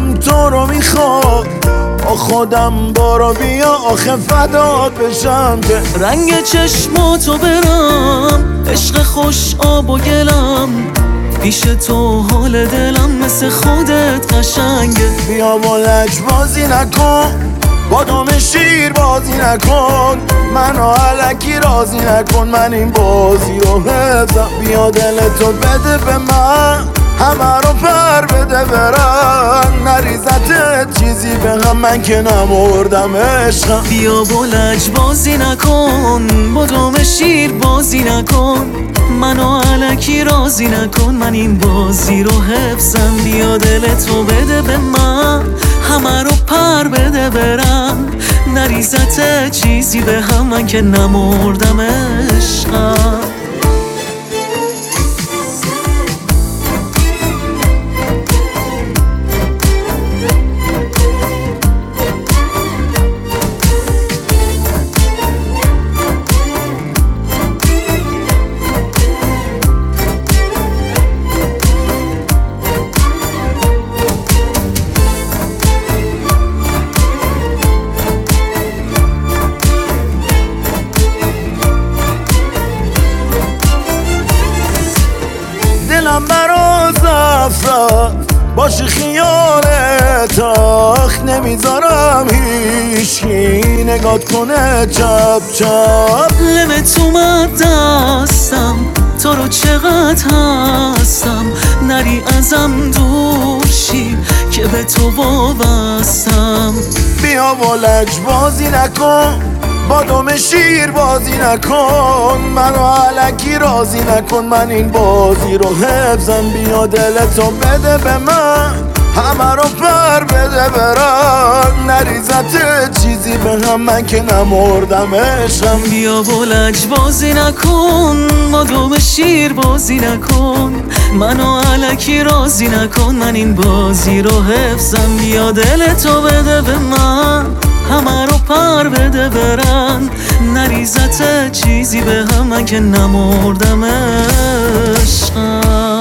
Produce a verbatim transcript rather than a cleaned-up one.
دلم تو رو میخواد، با خودم بارو بیا آخه فدات بشم که رنگ چشماتو برم، عشق خوش آب و گلم، پیش تو حال دلم مثل خودت قشنگه. بیا و لج بازی نکن، با دم شیر بازی نکن، منو علکی راضی نکن، من این بازی رو حفظم. بیا دلتو بده به من، همه رو پر بده برن، نریزت چیزی به هم من که نمردم عشقم. بیا و لج بازی نکن، با دم شیر بازی نکن، منو علکی راضی نکن، من این بازی رو حفظم. بیا دلتو بده به من، همه رو پر بده برم، نریزت چیزی به هم من که نمردم عشقم. دلم برا زفت باشی خیالت، آخ نمیذارم هیچکی نگات کنه چپ چپ. لمت اومد دستم، تو رو چقدر هستم، نری ازم دور شی که به تو وابستم. بیا و لج بازی نکن، با دم شیر بازی نکن، منو علکی راضی نکن، من این بازی رو حفظم. بیا دلتو بده به من، همه رو پر بده برن، نریزت چیزی به هم من که نمردم عشقم. بیا و لج بازی نکن، با دم شیر بازی نکن، منو علکی راضی نکن، من این بازی رو حفظم. بیا دلتو بده به من، همه رو پر بده برن، نریزت چیزی به هم من که نمردم عشقم.